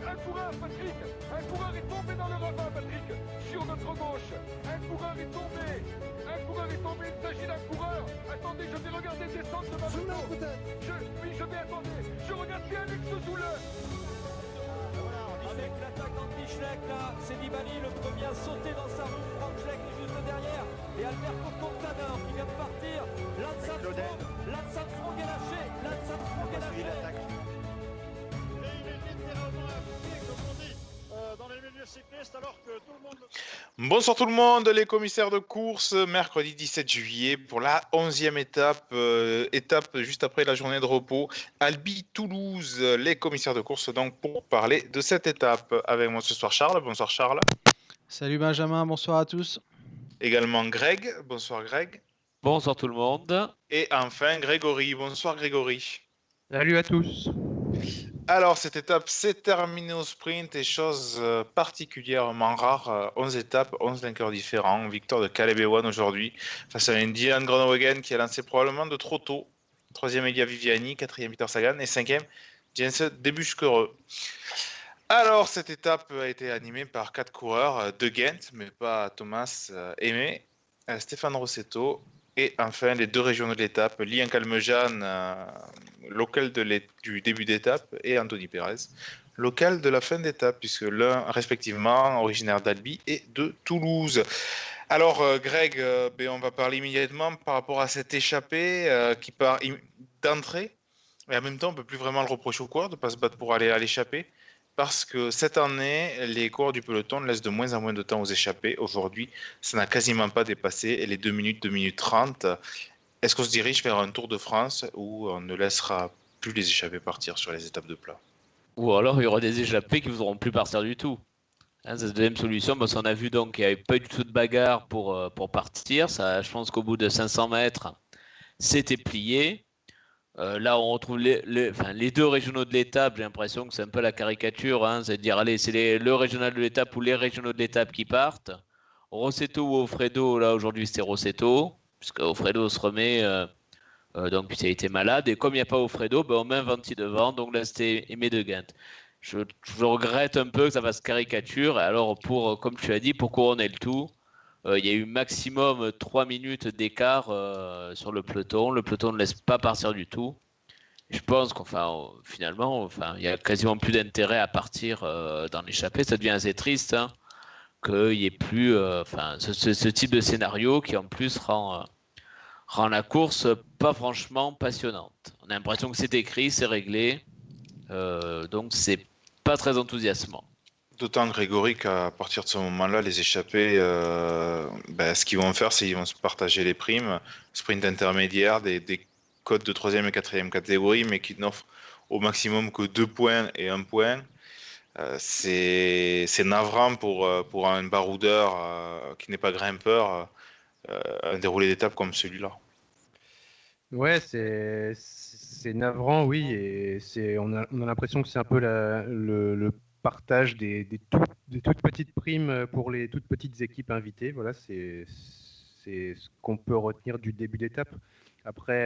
Un coureur, Patrick. Un coureur est tombé dans le ravin, Patrick. Sur notre gauche. Un coureur est tombé. Un coureur est tombé. Il s'agit d'un coureur. Attendez, je vais regarder descendre de ma moto. Oui, je vais attendre. Je regarde bien Alex Zoule. Avec l'attaque d'Anti-Schleck, là, c'est Nibali le premier à sauter dans sa roue. Franck Schleck est juste derrière. Et Alberto Contador qui vient de partir. Lance Armstrong est lâché. Lance Armstrong est lâché. Et il est littéralement à pied, comme on dit, dans les milieux cyclistes, alors que tout le monde... Bonsoir tout le monde, les commissaires de course, mercredi 17 juillet pour la 11e étape, étape juste après la journée de repos, Albi-Toulouse, les commissaires de course donc pour parler de cette étape. Avec moi ce soir Charles, bonsoir Charles. Salut Benjamin, bonsoir à tous. Également Greg, bonsoir Greg. Bonsoir tout le monde. Et enfin Grégory, bonsoir Grégory. Salut à tous. Alors, cette étape s'est terminée au sprint et chose particulièrement rare, 11 étapes, 11 vainqueurs différents. Victoire de Caleb Ewan aujourd'hui face à Dylan Groenewegen qui a lancé probablement de trop tôt. 3e Elia Viviani, 4e Peter Sagan et 5e Jens Debusschere. Alors, cette étape a été animée par 4 coureurs de Ghent, mais pas Thomas Aimé, Stéphane Rossetto. Et enfin, les 2 régionaux de l'étape, Lian Calmejean, local du début d'étape, et Anthony Perez, local de la fin d'étape, puisque l'un, respectivement, originaire d'Albi et de Toulouse. Alors, Greg, on va parler immédiatement par rapport à cette échappée qui part d'entrée, et en même temps, on ne peut plus vraiment le reprocher aux coureurs de ne pas se battre pour aller à l'échappée, parce que cette année, les coureurs du peloton laissent de moins en moins de temps aux échappées. Aujourd'hui, ça n'a quasiment pas dépassé les 2 minutes 30. Est-ce qu'on se dirige vers un Tour de France où on ne laissera plus les échappées partir sur les étapes de plat? Ou alors il y aura des échappées qui ne voudront plus partir du tout. Hein, c'est la deuxième solution. Parce qu'on a vu donc qu'il n'y avait pas du tout de bagarre pour partir. Ça, je pense qu'au bout de 500 mètres, c'était plié. Là, on retrouve les 2 régionaux de l'étape. J'ai l'impression que c'est un peu la caricature. Hein, c'est de dire, allez, c'est le régional de l'étape ou les régionaux de l'étape qui partent. Rossetto ou Offredo, là, aujourd'hui, c'était Rossetto. Puisque Offredo se remet, donc, puisqu'il a été malade. Et comme il n'y a pas Offredo, on met un Venti devant. Donc là, c'était Aimé de Ghent. Je regrette un peu que ça fasse caricature. Alors, comme tu as dit, pour couronner le tout, il y a eu maximum 3 minutes d'écart sur le peloton. Le peloton ne laisse pas partir du tout. Je pense finalement, il y a quasiment plus d'intérêt à partir dans l'échappée. Ça devient assez triste qu'il n'y ait plus ce type de scénario qui en plus rend la course pas franchement passionnante. On a l'impression que c'est écrit, c'est réglé. Donc c'est pas très enthousiasmant. D'autant, Grégory, qu'à partir de ce moment-là, les échappés, ce qu'ils vont faire, c'est qu'ils vont se partager les primes, sprint intermédiaire, des codes de 3e et 4e catégorie, mais qui n'offrent au maximum que 2 points et 1 point. C'est navrant pour un baroudeur qui n'est pas grimpeur, un déroulé d'étape comme celui-là. Ouais, c'est navrant, oui, et on a l'impression que c'est un peu le partage des toutes petites primes pour les toutes petites équipes invitées. Voilà, c'est ce qu'on peut retenir du début d'étape. Après,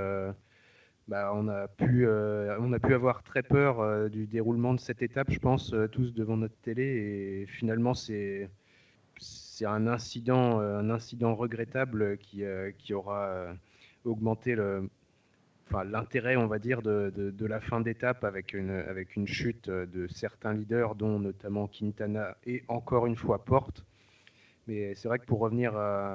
on a pu avoir très peur du déroulement de cette étape, je pense, tous devant notre télé. Et finalement, c'est un incident regrettable qui aura augmenté l'intérêt, on va dire, de la fin d'étape avec une chute de certains leaders, dont notamment Quintana et encore une fois Porte. Mais c'est vrai que pour revenir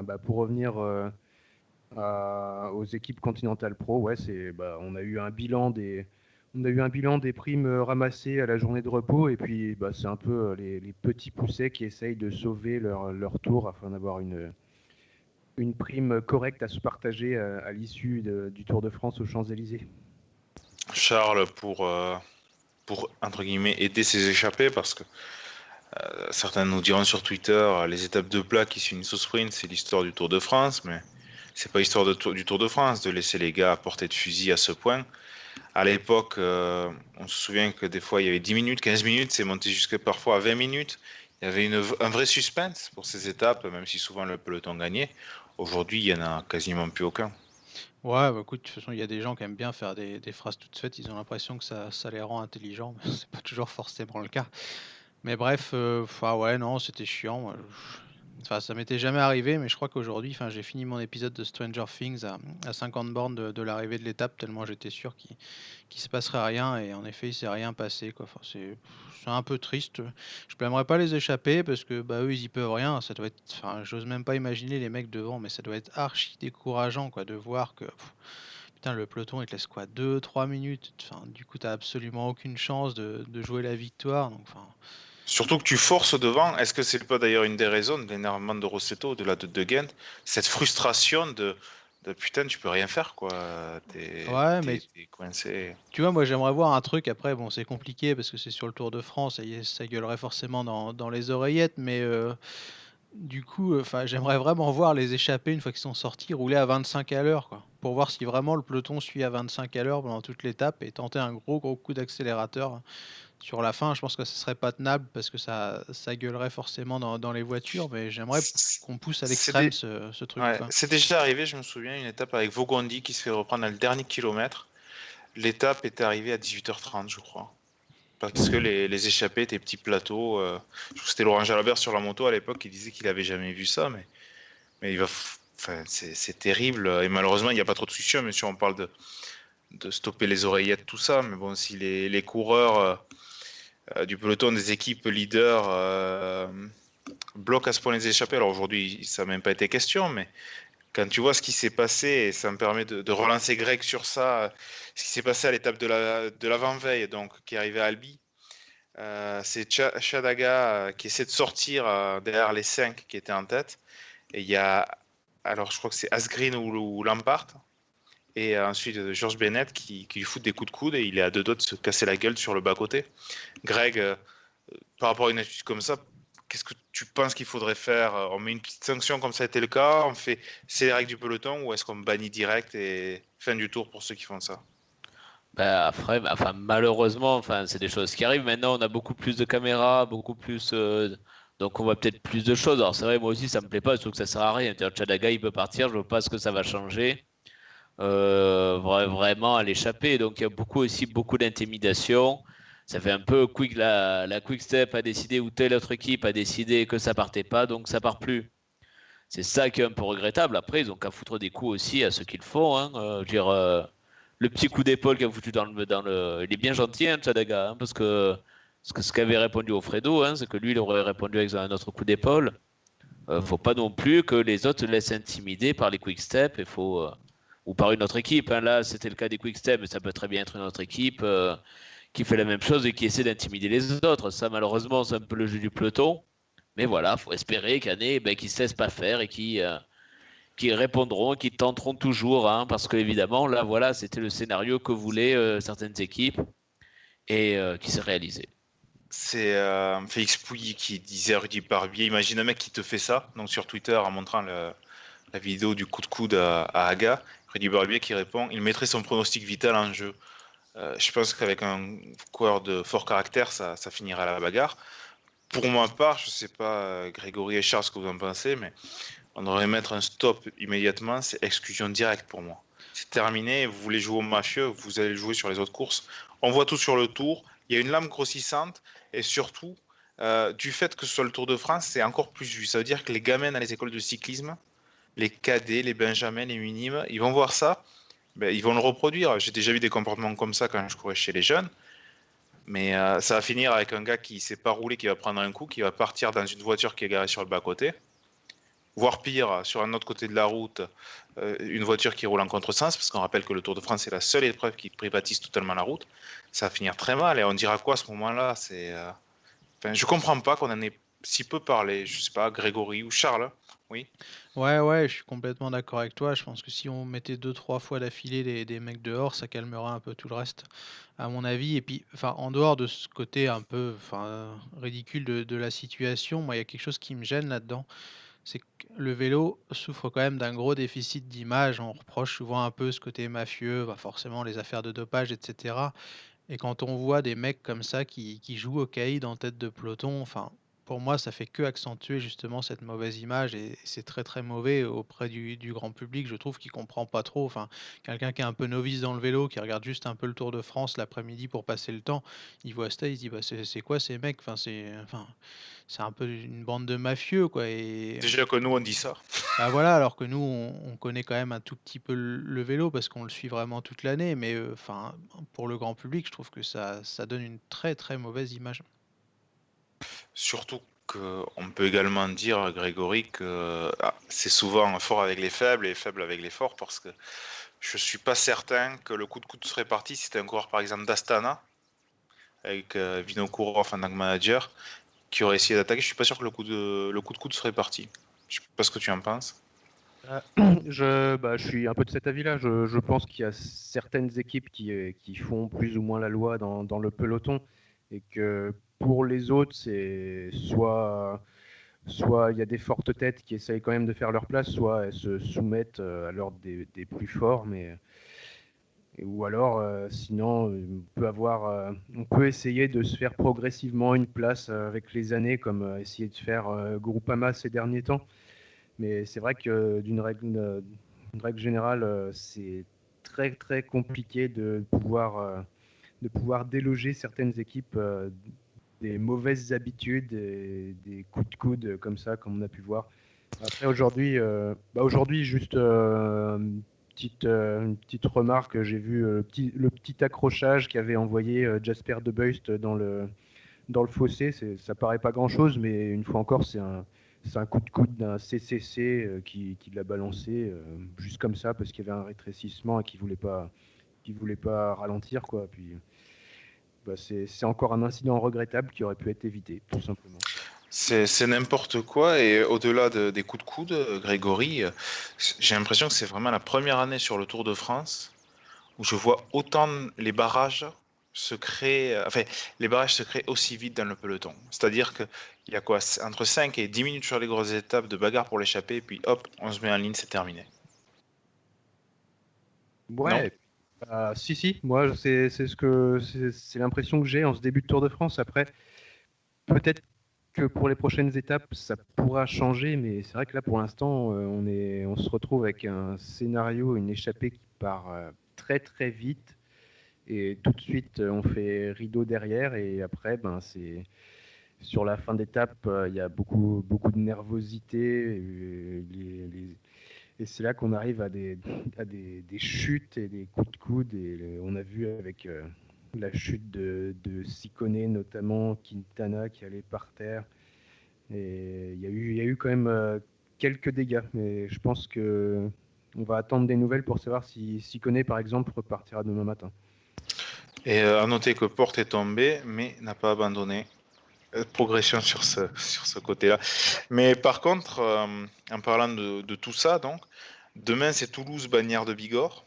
aux équipes Continental Pro, ouais, on a eu un bilan des primes ramassées à la journée de repos, et puis c'est un peu les petits poussets qui essayent de sauver leur tour afin d'avoir une prime correcte à se partager à l'issue du Tour de France aux Champs-Élysées. Charles, pour entre guillemets aider ces échappés, parce que certains nous diront sur Twitter, les étapes de plat qui s'unissent au sprint, c'est l'histoire du Tour de France, mais c'est pas l'histoire du Tour de France de laisser les gars à portée de fusil à ce point. À l'époque, on se souvient que des fois il y avait 10 minutes, 15 minutes, c'est monté jusqu'à parfois à 20 minutes. Il y avait un vrai suspense pour ces étapes, même si souvent le peloton gagnait. Aujourd'hui, il n'y en a quasiment plus aucun. Ouais, bah écoute, de toute façon, il y a des gens qui aiment bien faire des phrases toutes faites, ils ont l'impression que ça les rend intelligents, mais c'est pas toujours forcément le cas. Mais bref, enfin ouais, non, c'était chiant. Moi, enfin, ça m'était jamais arrivé, mais je crois qu'aujourd'hui, enfin, j'ai fini mon épisode de Stranger Things à 50 bornes de l'arrivée de l'étape, tellement j'étais sûr qu'il se passerait rien, et en effet, il s'est rien passé, quoi. Enfin, c'est un peu triste. Je blâmerais pas les échappés parce que bah eux, ils y peuvent rien. Ça doit être, enfin, j'ose même pas imaginer les mecs devant, mais ça doit être archi décourageant, quoi, de voir que putain, le peloton, il te laisse quoi, 2 3 minutes. Enfin, du coup, t'as absolument aucune chance de jouer la victoire. Donc, enfin. Surtout que tu forces devant. Est-ce que c'est pas d'ailleurs une des raisons de l'énervement de Rossetto au-delà de Gent, cette frustration de putain, tu peux rien faire quoi. Ouais, mais T'es coincé. tu vois, moi j'aimerais voir un truc. Après, bon, c'est compliqué parce que c'est sur le Tour de France et ça gueulerait forcément dans les oreillettes. Mais du coup, enfin, j'aimerais vraiment voir les échappés une fois qu'ils sont sortis rouler à 25 à l'heure, quoi, pour voir si vraiment le peloton suit à 25 à l'heure pendant toute l'étape et tenter un gros coup d'accélérateur sur la fin. Je pense que ce serait pas tenable parce que ça gueulerait forcément dans les voitures. Mais j'aimerais qu'on pousse à C'est l'extrême des- ce truc, ouais, quoi. c'est déjà arrivé, je me souviens, une étape avec Vogondi qui se fait reprendre à le dernier kilomètre. L'étape était arrivée à 18h30, je crois. Parce que les échappés étaient petits plateaux. Je crois que c'était Laurent Jalabert sur la moto à l'époque qui disait qu'il avait jamais vu ça, mais enfin, c'est terrible. Et malheureusement, il n'y a pas trop de solution, mais si on parle de stopper les oreillettes, tout ça. Mais bon, si les coureurs du peloton des équipes leaders bloquent à ce point les échappés, alors aujourd'hui, ça n'a même pas été question, mais quand tu vois ce qui s'est passé, et ça me permet de relancer Greg sur ça, ce qui s'est passé à l'étape de l'avant-veille, donc qui est arrivé à Albi, c'est Chadaga qui essaie de sortir derrière les 5 qui étaient en tête. Et il y a, alors je crois que c'est Asgreen ou Lampard, et ensuite George Bennett qui lui fout des coups de coude et il est à 2 doigts de se casser la gueule sur le bas-côté. Greg, par rapport à une attitude comme ça, qu'est-ce que tu penses qu'il faudrait faire? On met une petite sanction comme ça a été le cas, on fait c'est les règles du peloton ou est-ce qu'on bannit direct et fin du tour pour ceux qui font ça? Bah, après, enfin, malheureusement, enfin, c'est des choses qui arrivent. Maintenant, on a beaucoup plus de caméras, beaucoup plus. Donc, on voit peut-être plus de choses. Alors, c'est vrai, moi aussi, ça me plaît pas. Je trouve que ça sert à rien. Chadaga, il peut partir. Je vois pas ce que ça va changer. Vraiment à l'échapper. Donc, il y a beaucoup d'intimidation. Ça fait un peu quick. La Quick Step a décidé ou telle autre équipe a décidé que ça partait pas, donc ça part plus. C'est ça qui est un peu regrettable. Après, ils ont qu'à foutre des coups aussi à ceux qui le font. Hein. Je veux dire, le petit coup d'épaule qu'il a foutu il est bien gentil, hein, Chadaga, hein, parce que ce qu'avait répondu Alfredo, hein, c'est que lui, il aurait répondu avec un autre coup d'épaule. Faut pas non plus que les autres se laissent intimider par les quick steps ou par une autre équipe. Hein. Là, c'était le cas des quick steps, mais ça peut très bien être une autre équipe qui fait la même chose et qui essaie d'intimider les autres. Ça, malheureusement, c'est un peu le jeu du peloton. Mais voilà, faut espérer qu'il y en ait qui ne se laissent pas faire et qui répondront, qui tenteront toujours, hein, parce que évidemment, là, voilà, c'était le scénario que voulaient certaines équipes et qui s'est réalisé. C'est Félix Pouilly qui disait à Rudy Barbier, imagine un mec qui te fait ça, donc sur Twitter en montrant la vidéo du coup de coude à Aga, Rudy Barbier qui répond, il mettrait son pronostic vital en jeu. Je pense qu'avec un coureur de fort caractère, ça finira à la bagarre. Pour ma part, je sais pas, Grégory et Charles, ce que vous en pensez, mais on devrait mettre un stop immédiatement, c'est exclusion directe pour moi. C'est terminé, vous voulez jouer au mafieux, vous allez jouer sur les autres courses. On voit tout sur le Tour, il y a une lame grossissante, et surtout, du fait que ce soit le Tour de France, c'est encore plus vu. Ça veut dire que les gamins dans les écoles de cyclisme, les cadets, les benjamins, les minimes, ils vont voir ça, ben, ils vont le reproduire. J'ai déjà vu des comportements comme ça quand je courais chez les jeunes. Mais ça va finir avec un gars qui ne sait pas rouler, qui va prendre un coup, qui va partir dans une voiture qui est garée sur le bas-côté. Voire pire, sur un autre côté de la route, une voiture qui roule en contresens, parce qu'on rappelle que le Tour de France est la seule épreuve qui privatise totalement la route. Ça va finir très mal. Et on dira quoi à ce moment-là? Je comprends pas qu'on en ait si peu parlé. Je sais pas, Grégory ou Charles. Oui. Ouais, je suis complètement d'accord avec toi. Je pense que si on mettait 2 3 fois d'affilée des mecs dehors, ça calmerait un peu tout le reste, à mon avis. Et puis, enfin, en dehors de ce côté un peu, enfin, ridicule de la situation, moi, il y a quelque chose qui me gêne là-dedans. C'est que le vélo souffre quand même d'un gros déficit d'image. On reproche souvent un peu ce côté mafieux, bah, forcément les affaires de dopage, etc. Et quand on voit des mecs comme ça qui jouent au caïd en tête de peloton, enfin, pour moi, ça fait que accentuer justement cette mauvaise image et c'est très très mauvais auprès du grand public. Je trouve qu'il comprend pas trop. Enfin, quelqu'un qui est un peu novice dans le vélo, qui regarde juste un peu le Tour de France l'après-midi pour passer le temps, il voit ça, il se dit bah c'est quoi ces mecs? C'est un peu une bande de mafieux quoi. Et Déjà que nous, on dit ça. bah voilà, alors que nous on connaît quand même un tout petit peu le vélo parce qu'on le suit vraiment toute l'année, mais enfin pour le grand public, je trouve que ça donne une très très mauvaise image. Surtout qu'on peut également dire, Grégory, que c'est souvent fort avec les faibles et faible avec les forts, parce que je suis pas certain que le coup de coude serait parti si c'était un coureur par exemple d'Astana, avec Vinokourov en tant que manager, qui aurait essayé d'attaquer. Je suis pas sûr que le coup de coude serait parti. Je sais pas ce que tu en penses. Je suis un peu de cet avis-là. Je pense qu'il y a certaines équipes qui font plus ou moins la loi dans le peloton et que pour les autres, c'est soit il y a des fortes têtes qui essayent quand même de faire leur place, soit elles se soumettent à l'ordre des plus forts, ou alors sinon on peut essayer de se faire progressivement une place avec les années, comme essayer de faire Groupama ces derniers temps. Mais c'est vrai que d'une règle générale, c'est très très compliqué de pouvoir déloger certaines équipes des mauvaises habitudes, des coups de coude comme ça, comme on a pu voir. Après aujourd'hui, juste une petite remarque, j'ai vu le petit accrochage qu'avait envoyé Jasper De Beust dans le fossé. Ça paraît pas grand-chose, mais une fois encore, c'est un coup de coude d'un CCC qui l'a balancé juste comme ça parce qu'il y avait un rétrécissement et qu'il voulait pas ralentir quoi. Puis c'est encore un incident regrettable qui aurait pu être évité tout simplement. C'est n'importe quoi, et au-delà des coups de coude, Grégory, j'ai l'impression que c'est vraiment la première année sur le Tour de France où je vois autant les barrages se créer, les barrages se créent aussi vite dans le peloton. C'est-à-dire qu'il y a quoi, entre 5 et 10 minutes sur les grosses étapes de bagarre pour l'échapper, et puis hop, on se met en ligne, c'est terminé. Ouais. Si, moi c'est l'impression que j'ai en ce début de Tour de France. Après, peut-être que pour les prochaines étapes, ça pourra changer, mais c'est vrai que là, pour l'instant, on se retrouve avec un scénario, une échappée qui part très très vite, et tout de suite, on fait rideau derrière, et après, c'est sur la fin d'étape, il y a beaucoup de nervosité, et c'est là qu'on arrive à des chutes et des coups de coude, et on a vu avec la chute de Ciccone notamment, Quintana qui allait par terre. Et il y a eu quand même quelques dégâts, mais je pense que on va attendre des nouvelles pour savoir si Ciccone par exemple repartira demain matin. Et à noter que Porte est tombé, mais n'a pas abandonné. Progression sur ce côté-là. Mais par contre, en parlant de tout ça, donc, demain c'est Toulouse-Bagnères de Bigorre,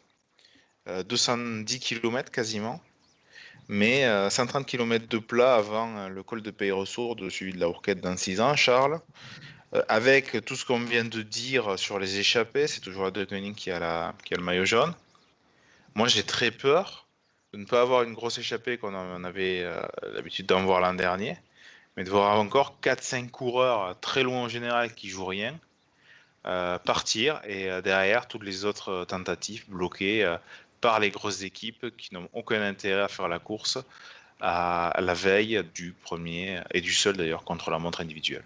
210 km quasiment, mais 130 km de plat avant le col de Peyresourde, suivi de la Hourquette dans 6 ans, Charles. Avec tout ce qu'on vient de dire sur les échappées, c'est toujours la De Koning qui a le maillot jaune. Moi j'ai très peur de ne pas avoir une grosse échappée qu'on avait l'habitude d'en voir l'an dernier, mais de voir encore 4-5 coureurs très loin en général qui jouent rien partir, et derrière toutes les autres tentatives bloquées par les grosses équipes qui n'ont aucun intérêt à faire la course à la veille du premier et du seul d'ailleurs contre la montre individuelle.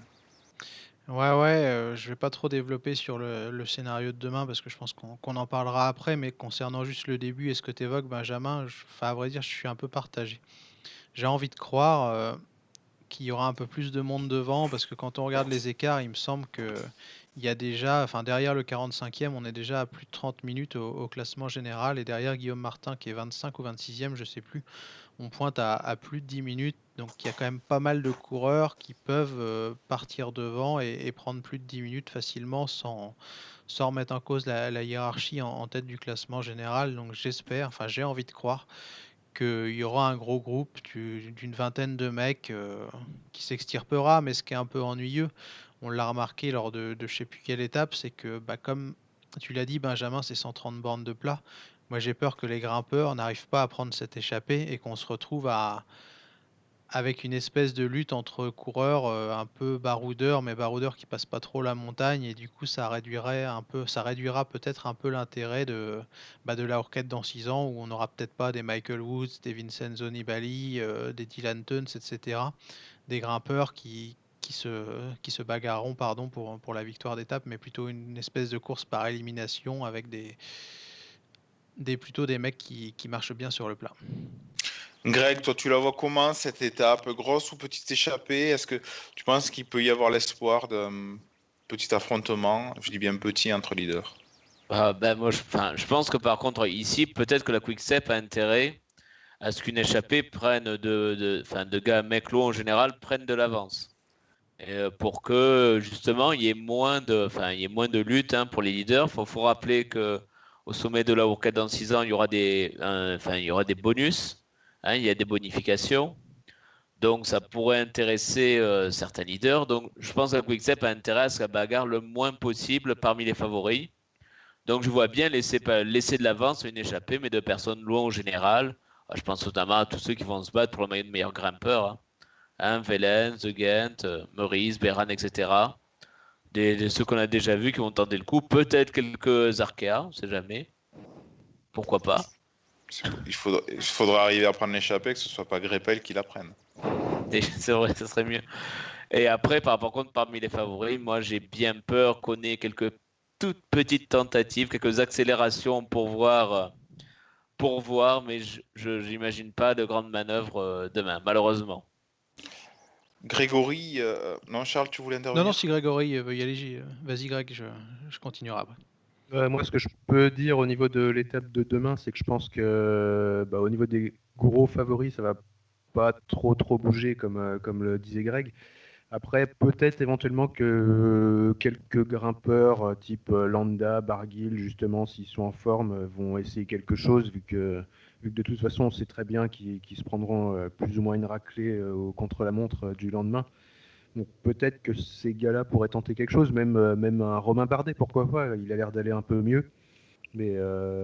Ouais, je vais pas trop développer sur le scénario de demain parce que je pense qu'on en parlera après, mais concernant juste le début et ce que tu évoques, Benjamin, enfin, à vrai dire, je suis un peu partagé. J'ai envie de croire qu'il y aura un peu plus de monde devant parce que quand on regarde les écarts, il me semble que il y a déjà, enfin derrière le 45e, on est déjà à plus de 30 minutes au classement général et derrière Guillaume Martin qui est 25 ou 26e, je sais plus, on pointe à plus de 10 minutes. Donc il y a quand même pas mal de coureurs qui peuvent partir devant et prendre plus de 10 minutes facilement sans remettre en cause la hiérarchie en tête du classement général. Donc j'espère, enfin j'ai envie de croire qu'il y aura un gros groupe d'une vingtaine de mecs qui s'extirpera, mais ce qui est un peu ennuyeux, on l'a remarqué lors de je sais plus quelle étape, c'est que comme tu l'as dit Benjamin, c'est 130 bornes de plat. Moi j'ai peur que les grimpeurs n'arrivent pas à prendre cette échappée et qu'on se retrouve à avec une espèce de lutte entre coureurs un peu baroudeurs, mais baroudeurs qui passent pas trop la montagne, et du coup ça réduira peut-être un peu l'intérêt de la Orchid dans 6 ans, où on n'aura peut-être pas des Michael Woods, des Vincenzo Nibali, des Dylan Teuns, etc. Des grimpeurs qui se bagarreront pour la victoire d'étape, mais plutôt une espèce de course par élimination avec plutôt des mecs qui marchent bien sur le plat. Greg, toi, tu la vois comment cette étape? Grosse ou petite échappée? Est-ce que tu penses qu'il peut y avoir l'espoir d'un petit affrontement, je dis bien petit, entre leaders? Moi, je pense que par contre, ici, peut-être que la Quick-Step a intérêt à ce qu'une échappée prenne de gars Meclo en général prennent de l'avance. Pour que justement il y ait moins de lutte pour les leaders. Faut rappeler que au sommet de la Orchid dans 6 ans, il y aura des bonus, il y a des bonifications. Donc ça pourrait intéresser certains leaders. Donc je pense que la Quick-Step a intérêt à ce qu'elle bagarre le moins possible parmi les favoris. Donc je vois bien laisser de l'avance une échappée, mais de personnes loin en général. Je pense notamment à tous ceux qui vont se battre pour le maillot de meilleur grimpeur. Velen, The Ghent, Meurice, Beran, etc. Ceux qu'on a déjà vus qui vont tenter le coup. Peut-être quelques Arkea, on ne sait jamais. Pourquoi pas. Il faudra arriver à prendre l'échappée, que ce ne soit pas Greppel qui la prenne. C'est vrai, ce serait mieux. Et après, par contre, parmi les favoris, moi j'ai bien peur qu'on ait quelques toutes petites tentatives, quelques accélérations pour voir, mais je n'imagine pas de grandes manœuvres demain, malheureusement. Grégory, non Charles, tu voulais intervenir? Non, si Grégory veut y aller, vas-y Greg, je continuerai après. Moi, ce que je peux dire au niveau de l'étape de demain, c'est que je pense que au niveau des gros favoris, ça va pas trop bouger comme le disait Greg. Après, peut-être éventuellement que quelques grimpeurs type Landa, Barguil, justement, s'ils sont en forme, vont essayer quelque chose, vu que de toute façon, on sait très bien qu'ils se prendront plus ou moins une raclée au contre-la-montre du lendemain. Donc peut-être que ces gars-là pourraient tenter quelque chose, même un Romain Bardet, pourquoi pas, il a l'air d'aller un peu mieux. Mais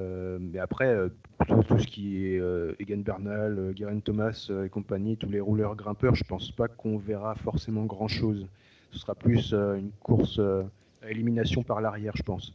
après, tout ce qui est Egan Bernal, Geraint Thomas et compagnie, tous les rouleurs grimpeurs, je pense pas qu'on verra forcément grand-chose. Ce sera plus une course à élimination par l'arrière, je pense.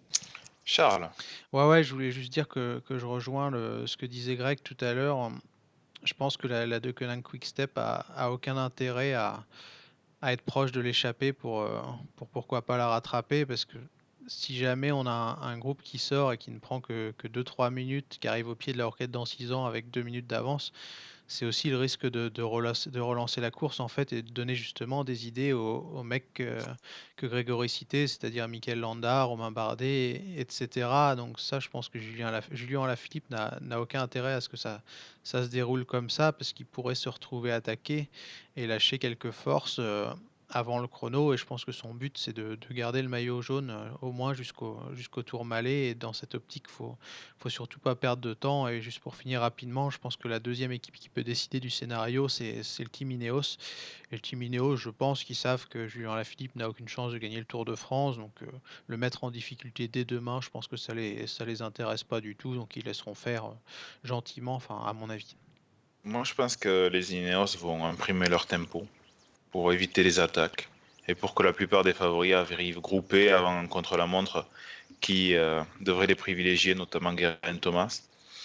Charles. Ouais, je voulais juste dire que je rejoins ce que disait Greg tout à l'heure. Je pense que la Deceuninck Quick-Step a aucun intérêt à être proche de l'échappée pour pourquoi pas la rattraper, parce que si jamais on a un groupe qui sort et qui ne prend que 2-3 minutes, qui arrive au pied de la Orchid dans 6 ans avec 2 minutes d'avance, c'est aussi le risque de relancer la course en fait, et de donner justement des idées aux mecs que Grégory citait, c'est-à-dire Mikel Landa, Romain Bardet, etc. Donc ça, je pense que Julien Alaphilippe n'a aucun intérêt à ce que ça se déroule comme ça, parce qu'il pourrait se retrouver attaqué et lâcher quelques forces avant le chrono, et je pense que son but c'est de garder le maillot jaune au moins jusqu'au Tourmalet, et dans cette optique faut surtout pas perdre de temps. Et juste pour finir rapidement, je pense que la deuxième équipe qui peut décider du scénario, c'est le Team Ineos, et le Team Ineos, je pense qu'ils savent que Julien Alaphilippe n'a aucune chance de gagner le Tour de France, donc le mettre en difficulté dès demain, je pense que ça les intéresse pas du tout, donc ils laisseront faire gentiment, enfin à mon avis. Moi je pense que les Ineos vont imprimer leur tempo pour éviter les attaques et pour que la plupart des favoris arrivent groupés avant un contre-la-montre qui devrait les privilégier, notamment Geraint Thomas.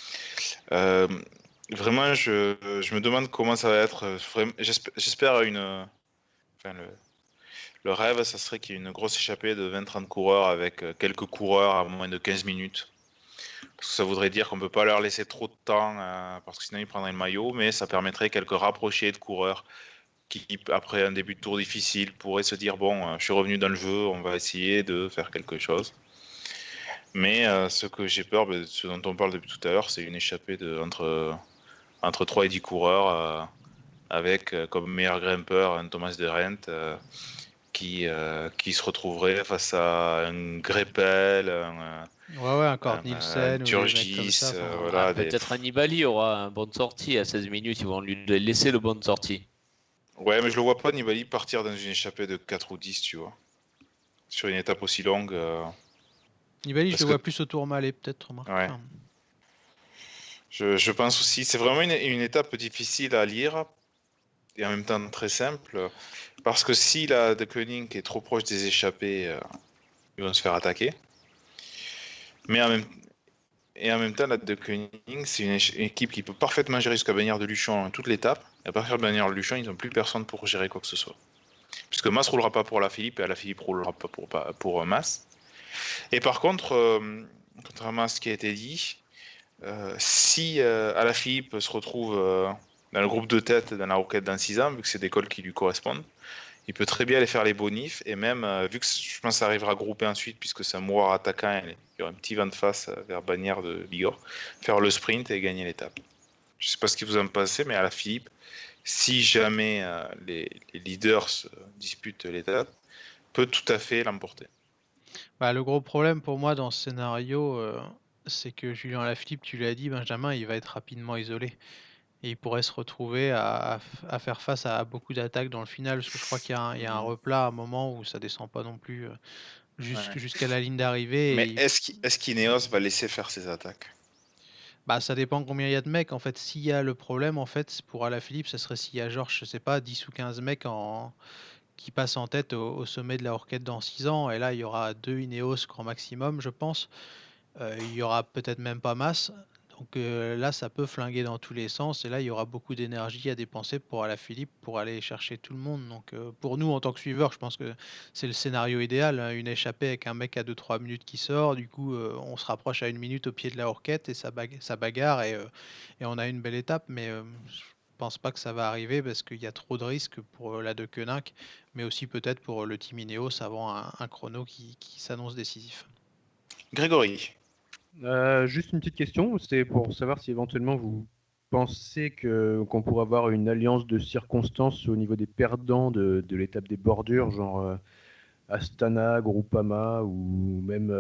Vraiment, je me demande comment ça va être. J'espère le rêve, ça serait qu'il y ait une grosse échappée de 20-30 coureurs avec quelques coureurs à moins de 15 minutes. Parce que ça voudrait dire qu'on ne peut pas leur laisser trop de temps, parce que sinon ils prendraient le maillot, mais ça permettrait quelques rapprochés de coureurs qui, après un début de tour difficile, pourraient se dire bon, je suis revenu dans le jeu, on va essayer de faire quelque chose. Mais ce que j'ai peur, ce dont on parle depuis tout à l'heure, c'est une échappée entre 3 et 10 coureurs, avec comme meilleur grimpeur un Thomas de Rent qui se retrouverait face à un Greppel, un Kort Nielsen, Turgis, voilà, peut-être un Nibali aura une bonne sortie à 16 minutes, ils vont lui laisser le bonne sortie. Ouais, mais je le vois pas Nibali partir dans une échappée de 4 ou 10, tu vois. Sur une étape aussi longue. Nibali, je le vois plus au Tourmalet, peut-être. Ouais. Enfin... Je pense aussi, c'est vraiment une étape difficile à lire, et en même temps très simple. Parce que si la De Koenig est trop proche des échappés, ils vont se faire attaquer. Mais en même temps, la De Koenig, c'est une équipe qui peut parfaitement gérer jusqu'à Bagnères de Luchon toute l'étape. Et à partir de Bagnères de Luchon, ils n'ont plus personne pour gérer quoi que ce soit. Puisque Mas ne roulera pas pour Alaphilippe et Alaphilippe ne roulera pas pour Mas. Et par contre, contrairement à ce qui a été dit, si Alaphilippe se retrouve dans le groupe de tête dans la roquette dans 6 ans, vu que c'est des cols qui lui correspondent, il peut très bien aller faire les bonifs, et même, vu que je pense que ça arrivera à grouper ensuite, puisque c'est un mouroir attaquant, il y aura un petit vent de face vers Bagnères de Bigorre, faire le sprint et gagner l'étape. Je ne sais pas ce que vous en pensez, mais Alaphilippe, si jamais les leaders se disputent l'étape, peut tout à fait l'emporter. Bah, le gros problème pour moi dans ce scénario, c'est que Julien Alaphilippe, tu l'as dit, Benjamin, il va être rapidement isolé. Et il pourrait se retrouver à faire face à beaucoup d'attaques dans le final, parce que je crois qu'il y a un replat à un moment où ça descend pas non plus jusqu'à la ligne d'arrivée. Mais est-ce qu'Ineos va laisser faire ses attaques? Bah, ça dépend combien il y a de mecs. En fait, s'il y a le problème, en fait, pour Alaphilippe, ça serait s'il y a genre, je sais pas, 10 ou 15 mecs qui passent en tête au sommet de la Horquette dans 6 ans. Et là, il y aura 2 Ineos grand maximum, je pense. Il y aura peut-être même pas masse. Donc là, ça peut flinguer dans tous les sens. Et là, il y aura beaucoup d'énergie à dépenser pour Alaphilippe pour aller chercher tout le monde. Donc pour nous, en tant que suiveurs, je pense que c'est le scénario idéal, hein. Une échappée avec un mec à 2-3 minutes qui sort. Du coup, on se rapproche à 1 minute au pied de la Horquette et ça bagarre. Et on a une belle étape. Mais je pense pas que ça va arriver parce qu'il y a trop de risques pour la De Koenig, mais aussi peut-être pour le team Ineos avant un chrono qui s'annonce décisif. Grégory. Juste une petite question, c'était pour savoir si éventuellement vous pensez qu'on pourrait avoir une alliance de circonstances au niveau des perdants de l'étape des bordures, genre Astana, Groupama ou même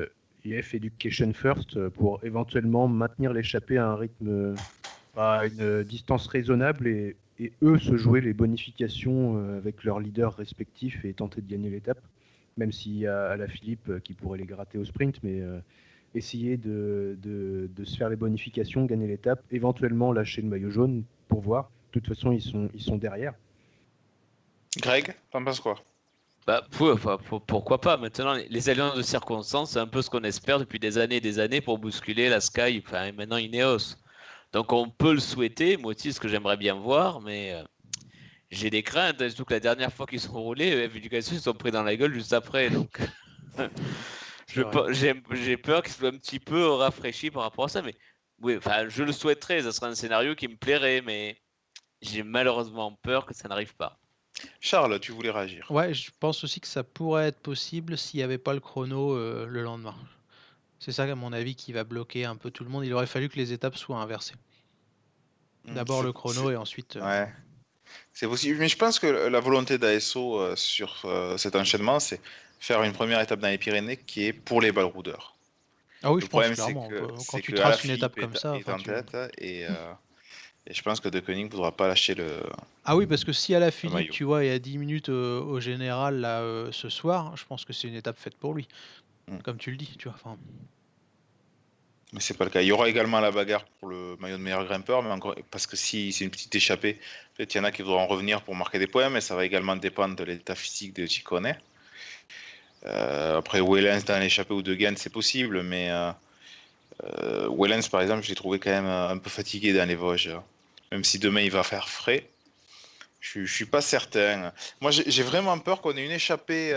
EF Education First, pour éventuellement maintenir l'échappée à un rythme, à une distance raisonnable et eux se jouer les bonifications avec leurs leaders respectifs et tenter de gagner l'étape, même s'il y a Alaphilippe qui pourrait les gratter au sprint, mais essayer de se faire les bonifications, gagner l'étape, éventuellement lâcher le maillot jaune pour voir. De toute façon, ils sont derrière. Greg, t'en penses quoi? Bah, pourquoi pas? Maintenant, les alliances de circonstances, c'est un peu ce qu'on espère depuis des années pour bousculer la Sky, enfin, et maintenant Ineos. Donc on peut le souhaiter, moi aussi, ce que j'aimerais bien voir, mais j'ai des craintes, surtout que la dernière fois qu'ils sont roulés, Education, ils sont pris dans la gueule juste après, donc... J'ai peur qu'il soit un petit peu rafraîchi par rapport à ça, mais oui, enfin, je le souhaiterais, ça serait un scénario qui me plairait, mais j'ai malheureusement peur que ça n'arrive pas. Charles, tu voulais réagir? Ouais, je pense aussi que ça pourrait être possible s'il n'y avait pas le chrono le lendemain. C'est ça, à mon avis, qui va bloquer un peu tout le monde. Il aurait fallu que les étapes soient inversées. D'abord le chrono et ensuite... Ouais, c'est possible. Mais je pense que la volonté d'ASO sur cet enchaînement, c'est faire une première étape dans les Pyrénées qui est pour les baroudeurs. Ah oui, Le je pense problème, clairement. c'est Quand tu que traces une Alaphilippe étape comme ça... est en tête et je pense que De Koenig ne voudra pas lâcher le... Ah oui, parce que si Alaphilippe, maillot. tu vois, il y a 10 minutes au général là, ce soir, je pense que c'est une étape faite pour lui. Comme tu le dis, tu vois. Enfin... Mais c'est pas le cas. Il y aura également la bagarre pour le maillot de meilleur grimpeur, mais encore parce que si c'est une petite échappée, peut-être il y en a qui voudront revenir pour marquer des points, mais ça va également dépendre de l'état physique de Ciccone. Après Wellens dans l'échappée ou de Ghent, c'est possible, mais Wellens par exemple, je l'ai trouvé quand même un peu fatigué dans les Vosges. Même si demain il va faire frais, je suis pas certain. Moi j'ai vraiment peur qu'on ait une échappée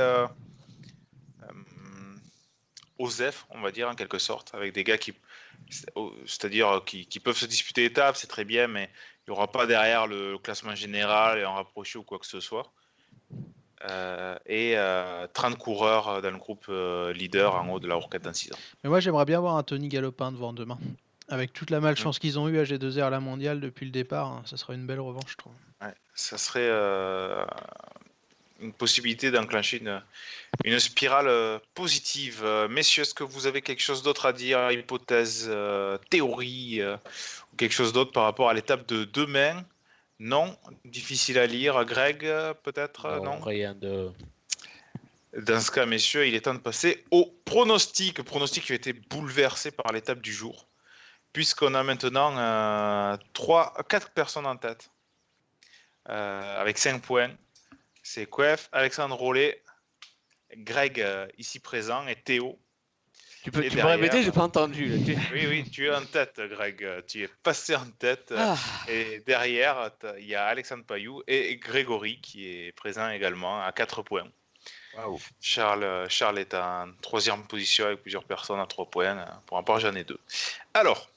OSEF, on va dire en quelque sorte, avec des gars c'est-à-dire qui peuvent se disputer l'étape, c'est très bien, mais il n'y aura pas derrière le classement général et en rapproché ou quoi que ce soit. 30 coureurs dans le groupe leader en haut de la Horquette dans 6 ans. Mais moi j'aimerais bien voir un Tony Galopin devant demain. Avec toute la malchance qu'ils ont eu à G2R la mondiale depuis le départ, hein, ça serait une belle revanche, je trouve. Ouais, ça serait une possibilité d'enclencher une spirale positive. Messieurs, est-ce que vous avez quelque chose d'autre à dire, hypothèse, théorie, ou quelque chose d'autre par rapport à l'étape de demain? Non, difficile à lire. Greg, peut-être? Non, rien de... Dans ce cas, messieurs, il est temps de passer au pronostic. Pronostic qui a été bouleversé par l'étape du jour, puisqu'on a maintenant 4 personnes en tête. avec 5 points. C'est Quef, Alexandre Rollet, Greg ici présent et Théo. Tu peux répéter, j'ai pas entendu. Là. Oui, tu es en tête, Greg. Tu es passé en tête. Et derrière, il y a Alexandre Payou et Grégory qui est présent également à 4 points. Wow. Charles est en 3e position avec plusieurs personnes à 3 points. Pour ma part, j'en ai 2. Alors,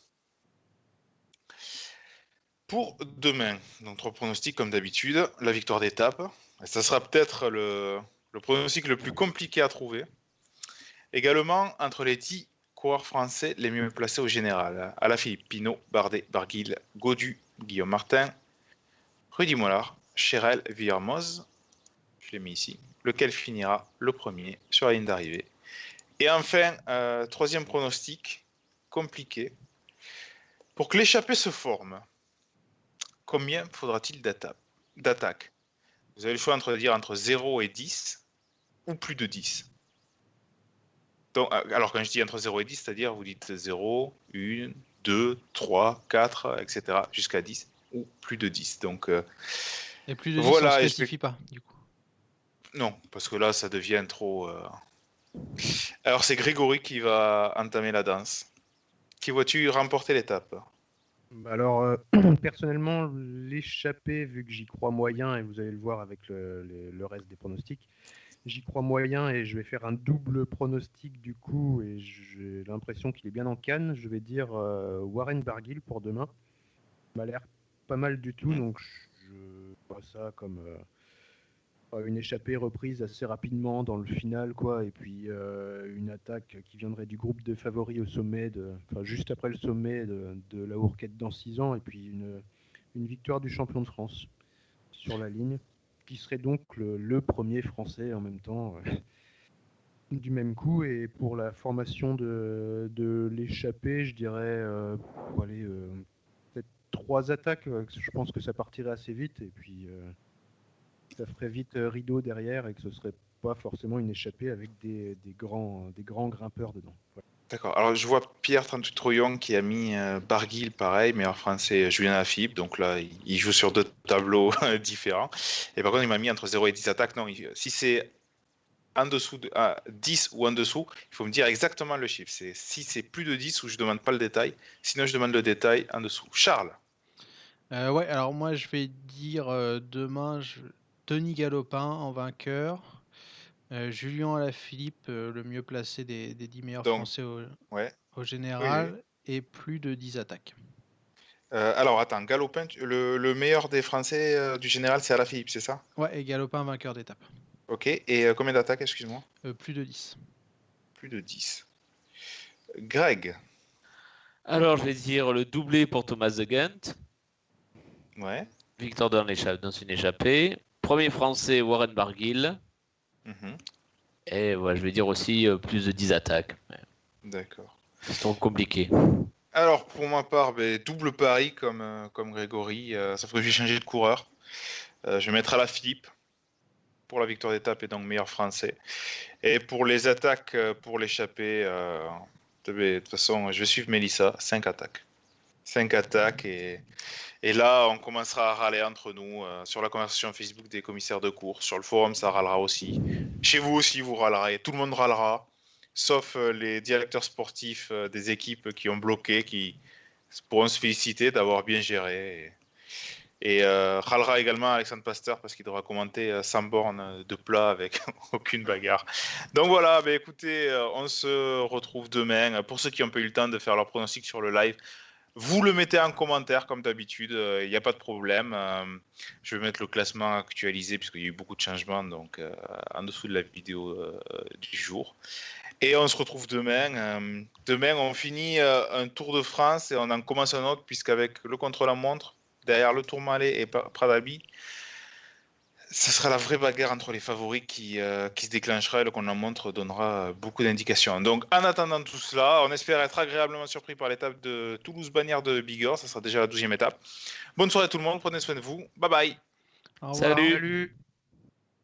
pour demain, donc 3 pronostics comme d'habitude. La victoire d'étape. Ça sera peut-être le pronostic le plus compliqué à trouver. Également, entre les 10 coureurs français les mieux placés au général. Alaphilippe, Pinot, Bardet, Barguil, Gaudu, Guillaume Martin, Rudy Mollard, Cherel, Villermoz. Je l'ai mis ici. Lequel finira le premier sur la ligne d'arrivée. Et enfin, 3e pronostic, compliqué. Pour que l'échappée se forme, combien faudra-t-il d'attaques? Vous avez le choix entre 0 et 10 ou plus de 10. Donc, alors quand je dis entre 0 et 10, c'est-à-dire vous dites 0, 1, 2, 3, 4, etc. jusqu'à 10 ou plus de 10. Donc, et plus de 10, voilà, on ne spécifie pas, du coup. Non, parce que là, ça devient trop... Alors, c'est Grégory qui va entamer la danse. Qui vois-tu remporter l'étape? Alors, personnellement, l'échappée, vu que j'y crois moyen, et vous allez le voir avec le reste des pronostics, j'y crois moyen et je vais faire un double pronostic du coup, et j'ai l'impression qu'il est bien en canne. Je vais dire Warren Barguil pour demain. Il m'a l'air pas mal du tout, donc je vois ça comme une échappée reprise assez rapidement dans le final, quoi, et puis une attaque qui viendrait du groupe de favoris au sommet, juste après le sommet de la Hourquette dans 6 ans, et puis une victoire du champion de France sur la ligne, qui serait donc le premier français en même temps du même coup. Et pour la formation de l'échappée, je dirais peut-être 3 attaques. Je pense que ça partirait assez vite, et puis ça ferait vite rideau derrière, et que ce serait pas forcément une échappée avec des grands grimpeurs dedans. Voilà. D'accord. Alors, je vois Pierre 38 Trouillon qui a mis Barguil, pareil, meilleur français, Julien Alaphilippe. Donc là, il joue sur 2 tableaux différents. Et par contre, il m'a mis entre 0 et 10 attaques. Non, si c'est en dessous de 10 ou en dessous, il faut me dire exactement le chiffre. Si c'est plus de 10, où je ne demande pas le détail. Sinon, je demande le détail en dessous. Charles? Ouais, alors moi, je vais dire demain, Denis Galopin en vainqueur. Julien Alaphilippe, le mieux placé des 10 meilleurs français au général, oui. Et plus de 10 attaques. Alors attends, Galopin, le meilleur des français du général, c'est Alaphilippe, c'est ça? Ouais, et Galopin vainqueur d'étape. Ok, et combien d'attaques, excuse-moi? Plus de 10. Plus de 10. Greg? Alors je vais dire le doublé pour Thomas de Gent. Ouais. Victor dans une échappée. Premier français, Warren Barguil. Et ouais, je vais dire aussi plus de 10 attaques. D'accord. C'est trop compliqué. Alors, pour ma part, double pari comme Grégory. Sauf que j'ai changé de coureur. Je vais mettre Alaphilippe pour la victoire d'étape et donc meilleur français. Et pour les attaques, pour l'échappée, de toute façon, je vais suivre Mélissa. 5 attaques. 5 attaques et là, on commencera à râler entre nous sur la conversation Facebook des commissaires de course. Sur le forum, ça râlera aussi. Chez vous aussi, vous râlerez. Tout le monde râlera, sauf les directeurs sportifs des équipes qui ont bloqué, qui pourront se féliciter d'avoir bien géré. Et râlera également Alexandre Pasteur parce qu'il devra commenter 100 bornes de plat avec aucune bagarre. Donc voilà, écoutez, on se retrouve demain. Pour ceux qui n'ont pas eu le temps de faire leur pronostic sur le live, vous le mettez en commentaire comme d'habitude, il n'y a pas de problème. Je vais mettre le classement actualisé puisqu'il y a eu beaucoup de changements donc, en dessous de la vidéo du jour. Et on se retrouve demain. Demain, on finit un Tour de France et on en commence un autre puisqu'avec le contre-la-montre, derrière le Tourmalet et Pradabi, ce sera la vraie bagarre entre les favoris qui se déclenchera et le contre-la-montre donnera beaucoup d'indications. Donc en attendant tout cela, on espère être agréablement surpris par l'étape de Toulouse-Bagnères de Bigorre. Ça sera déjà la 12e étape. Bonne soirée à tout le monde, prenez soin de vous. Bye bye. Au revoir. Salut.